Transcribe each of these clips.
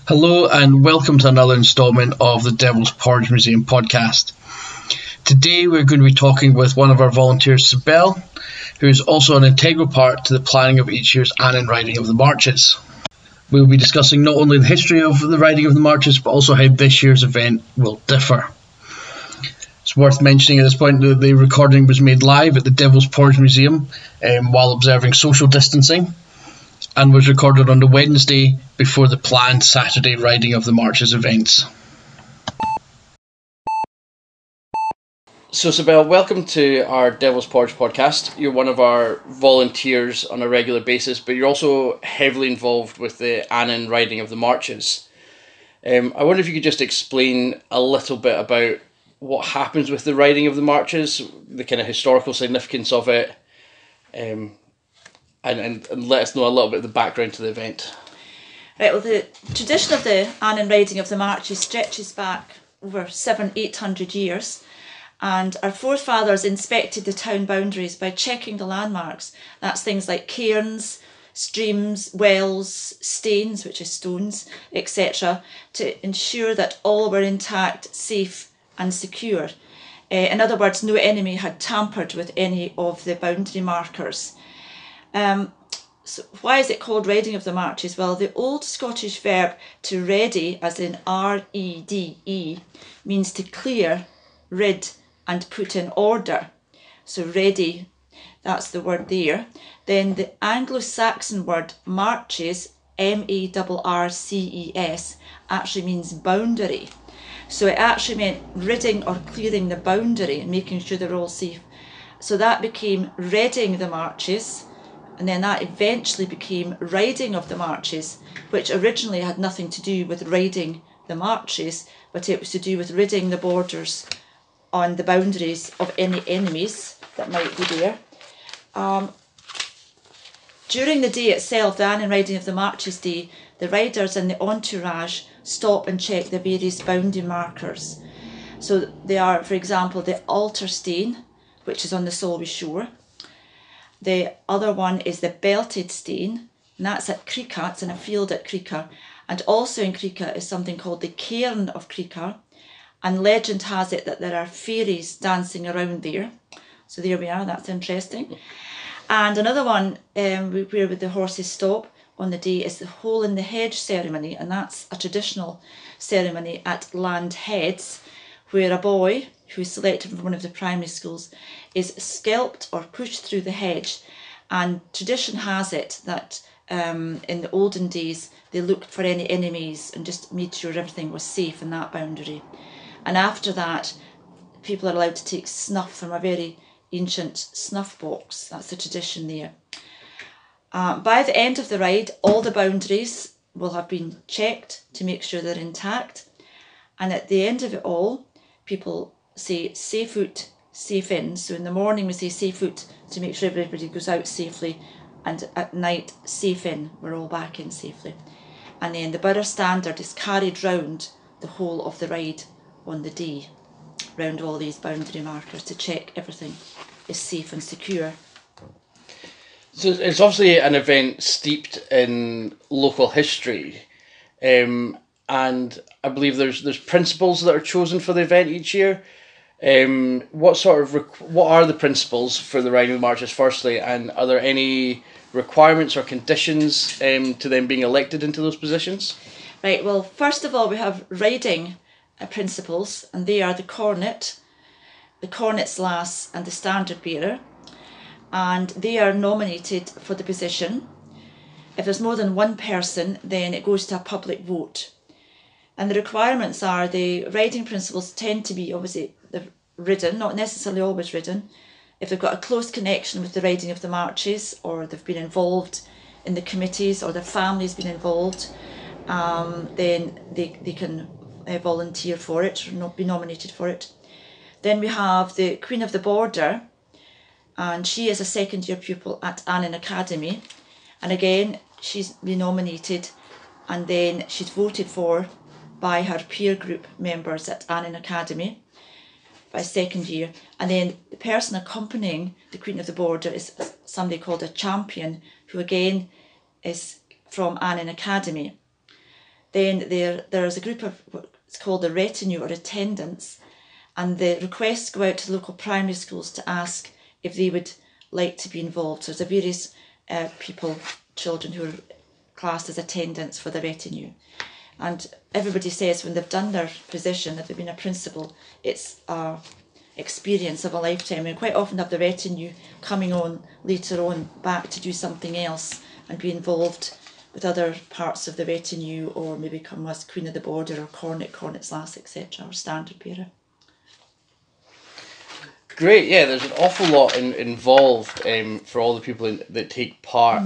Hello and welcome to another instalment of the Devil's Porridge Museum podcast. Today we're going to be talking with one of our volunteers, Sibel, who is also an integral part to the planning of each year's Annan Riding of the Marches. We will be discussing not only the history of the Riding of the Marches, but also how this year's event will differ. It's worth mentioning at this point that the recording was made live at the Devil's Porridge Museum while observing social distancing, and was recorded on the Wednesday before the planned Saturday Riding of the Marches events. So Sibel, welcome to our Devil's Porridge podcast. You're one of our volunteers on a regular basis, but you're also heavily involved with the Annan Riding of the Marches. I wonder if you could just explain a little bit about what happens with the Riding of the Marches, the kind of historical significance of it, and let us know a little bit of the background to the event. Right, well, the tradition of the Annan Riding of the Marches stretches back over 700-800 years, and our forefathers inspected the town boundaries by checking the landmarks. That's things like cairns, streams, wells, stains, which is stones, etc., to ensure that all were intact, safe and secure. In other words, no enemy had tampered with any of the boundary markers. So why is it called Riding of the Marches? Well, the old Scottish verb to ready, as in R-E-D-E, means to clear, rid and put in order. So ready, that's the word there. Then the Anglo-Saxon word marches, M-A-R-R-C-E-S, actually means boundary. So it actually meant ridding or clearing the boundary and making sure they're all safe. So that became Reading the Marches, and then that eventually became Riding of the Marches, which originally had nothing to do with riding the marches, but it was to do with ridding the borders on the boundaries of any enemies that might be there. During the day itself, the Annan Riding of the Marches Day, the riders and the entourage stop and check the various boundary markers. So they are, for example, the Altar Stane, which is on the Solway shore. The other one is the Belted Stane, and that's at Creeka. It's in a field at Creeka. And also in Creeka is something called the Cairn of Creeka. And legend has it that there are fairies dancing around there. So there we are, that's interesting. And another one where the horses stop on the day is the Hole in the Hedge ceremony, and that's a traditional ceremony at Land Heads, where a boy who is selected from one of the primary schools is scalped or pushed through the hedge. And tradition has it that in the olden days they looked for any enemies and just made sure everything was safe in that boundary. And after that, people are allowed to take snuff from a very ancient snuff box. That's the tradition there. By the end of the ride, all the boundaries will have been checked to make sure they're intact. And at the end of it all, people say safe out, safe in. So in the morning we say safe out to make sure everybody goes out safely, and at night safe in, we're all back in safely. And then the Borough Standard is carried round the whole of the ride on the day, round all these boundary markers to check everything is safe and secure. So it's obviously an event steeped in local history, and I believe there's principles that are chosen for the event each year. What are the principles for the Riding of the Marches firstly, and are there any requirements or conditions to them being elected into those positions? Right, well, first of all we have riding principles, and they are the cornet's lass and the standard bearer, and they are nominated for the position. If there's more than one person, then it goes to a public vote. And the requirements are the riding principles tend to be obviously ridden, not necessarily always ridden. If they've got a close connection with the Riding of the Marches, or they've been involved in the committees, or their family's been involved, then they can volunteer for it, or not be nominated for it. Then we have the Queen of the Border, and she is a second year pupil at Annan Academy. And again, she's been nominated, and then she's voted for by her peer group members at Annan Academy by second year. And then the person accompanying the Queen of the Border is somebody called a champion, who again is from Annan Academy. Then there's a group of what's called the retinue or attendants, and the requests go out to local primary schools to ask if they would like to be involved. So there's various children who are classed as attendants for the retinue. And everybody says when they've done their position, if they've been a principal, it's a experience of a lifetime. And quite often have the retinue coming on later on back to do something else and be involved with other parts of the retinue, or maybe come as Queen of the Border or Cornet's Lass, etc., or Standard Bearer. Great, yeah. There's an awful lot involved for all the people that take part.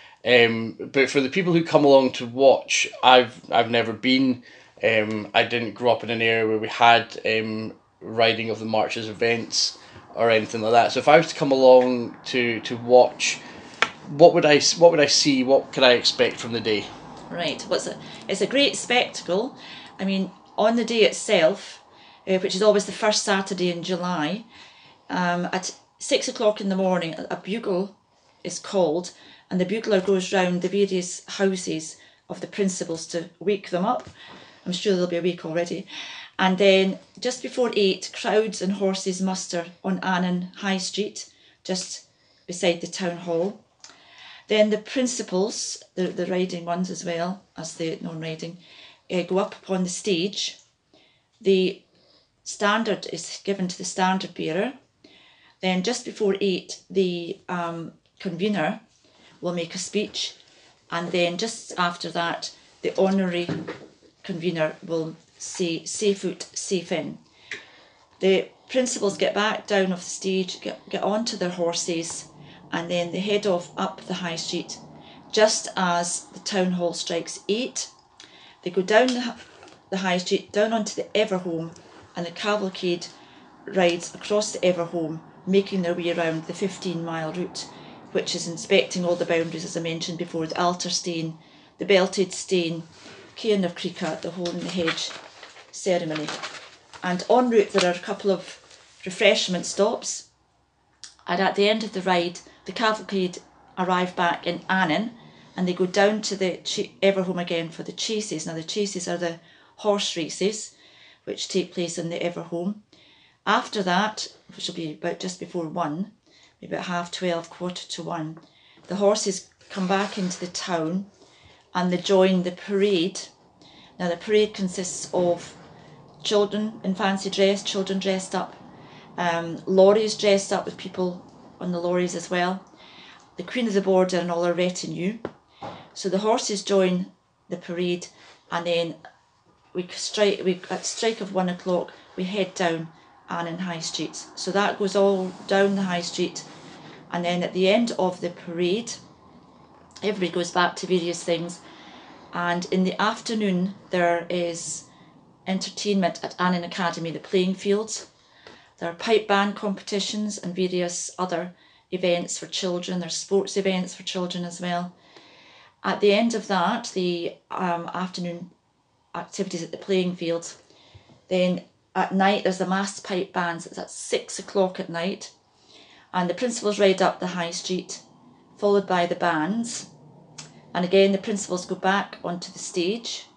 But for the people who come along to watch, I've never been. I didn't grow up in an area where we had riding of the marches events or anything like that. So if I was to come along to watch, what would I see? What could I expect from the day? Right. It's a great spectacle. I mean, on the day itself, which is always the first Saturday in July, at 6 o'clock in the morning, a bugle is called, and the bugler goes round the various houses of the principals to wake them up. I'm sure they'll be awake already. And then just before 8, crowds and horses muster on Annan High Street, just beside the town hall. Then the principals, the riding ones as well as the non-riding, go up upon the stage. The standard is given to the standard bearer. Then just before 8, the convener will make a speech, and then just after that, the honorary convener will say, "Safe out, safe in." The principals get back down off the stage, get onto their horses, and then they head off up the high street. Just as the town hall strikes 8, they go down the high street, down onto the Everhome, and the cavalcade rides across the Everhome, making their way around the 15-mile route, which is inspecting all the boundaries, as I mentioned before, the Altar Stane, the Belted Stane, Cairn of Creeka, the Hole in the Hedge ceremony. And en route there are a couple of refreshment stops, and at the end of the ride the cavalcade arrive back in Annan, and they go down to the Everhome again for the chases. Now the chases are the horse races which take place in the Everhome. After that, which will be about just before 1, maybe about 12:30, 1:15, the horses come back into the town and they join the parade. Now the parade consists of children in fancy dress, children dressed up, lorries dressed up with people on the lorries as well, the Queen of the Border and all her retinue. So the horses join the parade, and then at strike of 1 o'clock we head down Annan High Street. So that goes all down the high street, and then at the end of the parade everybody goes back to various things, and in the afternoon there is entertainment at Annan Academy, the playing fields. There are pipe band competitions and various other events for children. There's sports events for children as well. At the end of that, the afternoon activities at the playing fields. Then at night there's the massed pipe bands. It's at 6 o'clock at night, and the principals ride up the high street, followed by the bands. And again the principals go back onto the stage.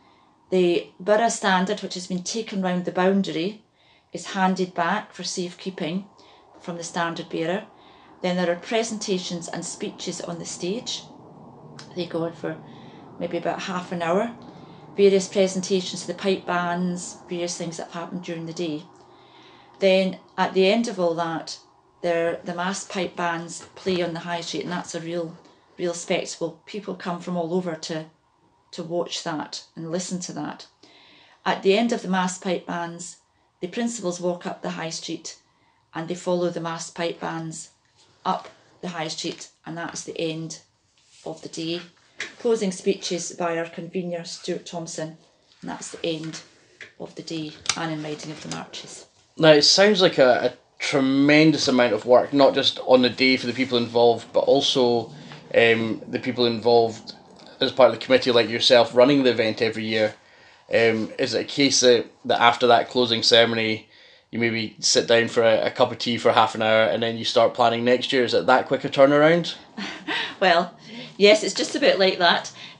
The borough standard, which has been taken round the boundary, is handed back for safekeeping from the standard bearer. Then there are presentations and speeches on the stage. They go on for maybe about half an hour. Various presentations to the pipe bands, various things that have happened during the day. Then at the end of all that, the mass pipe bands play on the high street, and that's a real spectacle. People come from all over to watch that and listen to that. At the end of the mass pipe bands, the principals walk up the high street and they follow the mass pipe bands up the high street, and that's the end of the day. Closing speeches by our convener Stuart Thompson, and that's the end of the day, Annan riding of the marches. Now it sounds like a tremendous amount of work, not just on the day for the people involved, but also the people involved as part of the committee like yourself running the event every year. Is it a case that after that closing ceremony you maybe sit down for a cup of tea for half an hour and then you start planning next year? Is it that quick a turnaround? Well, yes, it's just a bit like that.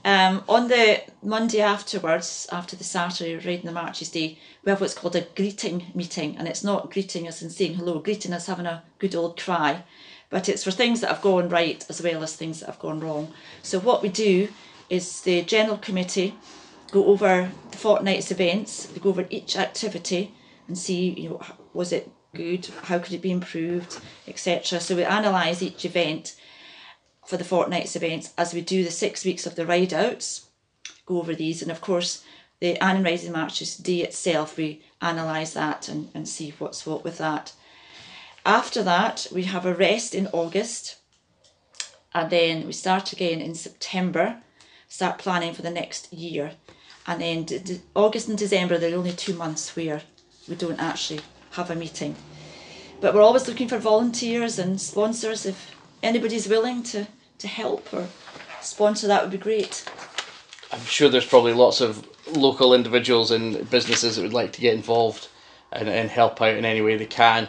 On the Monday afterwards, after the Saturday Riding the Marches Day, we have what's called a greeting meeting, and it's not greeting as in saying hello, greeting as having a good old cry, but it's for things that have gone right as well as things that have gone wrong. So what we do is the General Committee go over the fortnight's events, they go over each activity and see, was it good, how could it be improved, etc. So we analyse each event for the fortnight's events as we do the 6 weeks of the ride outs, go over these, and of course the Annan Riding Marches Day itself, we analyse that and see what's what with that. After that we have a rest in August, and then we start again in September, start planning for the next year, and then August and December, there are only 2 months where we don't actually have a meeting. But we're always looking for volunteers and sponsors. If anybody's willing to help or sponsor, that would be great. I'm sure there's probably lots of local individuals and businesses that would like to get involved and help out in any way they can.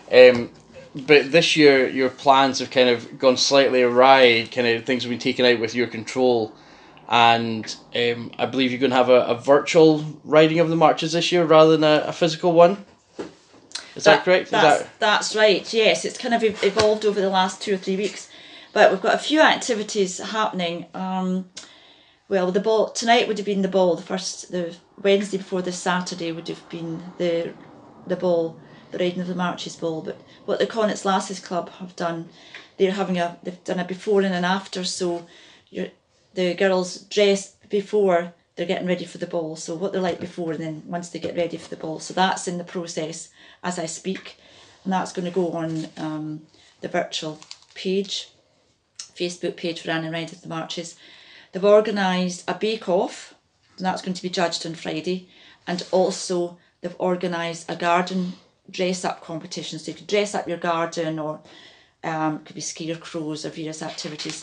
But this year your plans have kind of gone slightly awry, kind of things have been taken out with your control, and I believe you're going to have a virtual riding of the marches this year rather than a physical one. Is that correct? That's right, yes. It's kind of evolved over the last 2 or 3 weeks. But we've got a few activities happening. Well, the ball tonight would have been the ball. The Wednesday before the Saturday would have been the ball, the Riding of the Marches ball. But what the Connaught Lasses Club have done, they've done a before and an after. So the girls dress before they're getting ready for the ball. So what they're like before, and then once they get ready for the ball. So that's in the process as I speak, and that's going to go on the virtual page, Facebook page for Annan Riding the Marches. They've organised a bake-off, and that's going to be judged on Friday, and also they've organised a garden dress-up competition, so you could dress up your garden, or it could be scarecrows or various activities,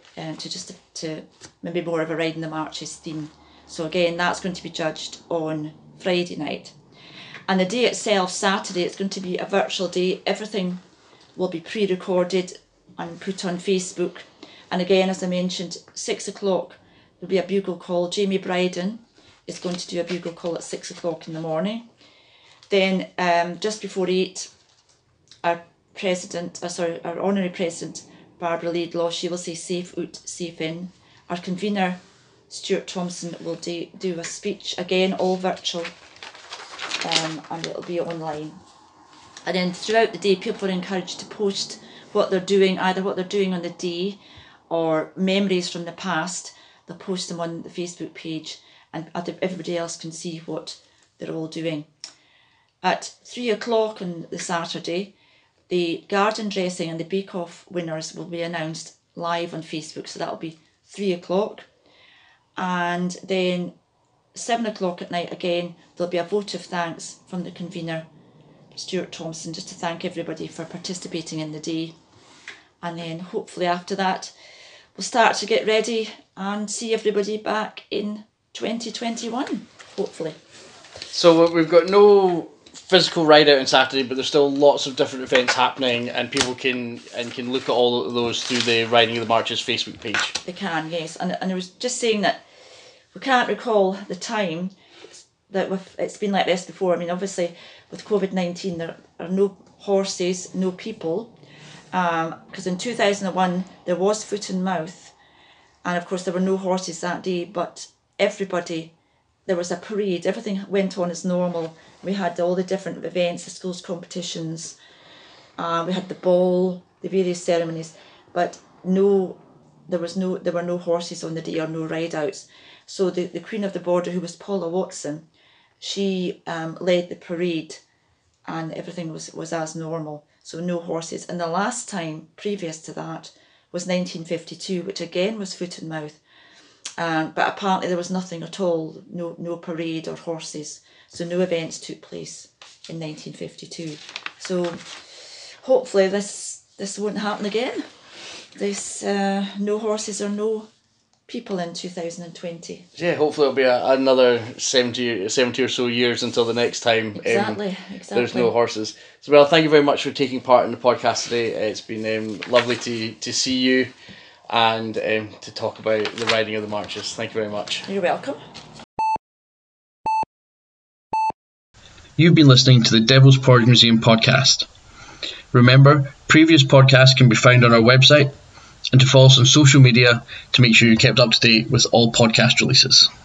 to maybe more of a Riding the Marches theme. So again, that's going to be judged on Friday night. And the day itself, Saturday, it's going to be a virtual day. Everything will be pre-recorded and put on Facebook. And again, as I mentioned, 6 o'clock there'll be a bugle call. Jamie Bryden is going to do a bugle call at 6 o'clock in the morning. Then just before 8, our honorary president, Barbara Laidlaw, she will say safe out, safe in. Our convener, Stuart Thompson, will do a speech, again all virtual, and it'll be online. And then throughout the day, people are encouraged to post what they're doing, either what they're doing on the day or memories from the past. They'll post them on the Facebook page, and everybody else can see what they're all doing. At 3 o'clock on the Saturday, the garden dressing and the bake-off winners will be announced live on Facebook, so that'll be 3 o'clock. And then 7 o'clock at night again, there'll be a vote of thanks from the convener, Stuart Thompson, just to thank everybody for participating in the day. And then hopefully after that, we'll start to get ready and see everybody back in 2021, hopefully. So we've got no physical ride out on Saturday, but there's still lots of different events happening, and people can look at all of those through the Riding of the Marches Facebook page. They can, yes. And I was just saying that we can't recall the time that it's been like this before. I mean, obviously with COVID-19 there are no horses, no people, because in 2001 there was foot and mouth, and of course there were no horses that day, but everybody, there was a parade, everything went on as normal. We had all the different events, the schools competitions, we had the ball, the various ceremonies, but there were no horses on the day or no ride outs. So the Queen of the Border, who was Paula Watson, she led the parade, and everything was as normal. So no horses. And the last time previous to that was 1952, which again was foot and mouth. But apparently there was nothing at all, no parade or horses. So no events took place in 1952. So hopefully this won't happen again. There's no horses or no people in 2020. Yeah, hopefully it'll be another 70 or so years until the next time. Exactly. There's no horses. So, well, thank you very much for taking part in the podcast today. It's been lovely to see you, and to talk about the riding of the marches. Thank you very much. You're welcome. You've been listening to the Devil's Porridge Museum podcast. Remember, previous podcasts can be found on our website, and to follow us on social media to make sure you're kept up to date with all podcast releases.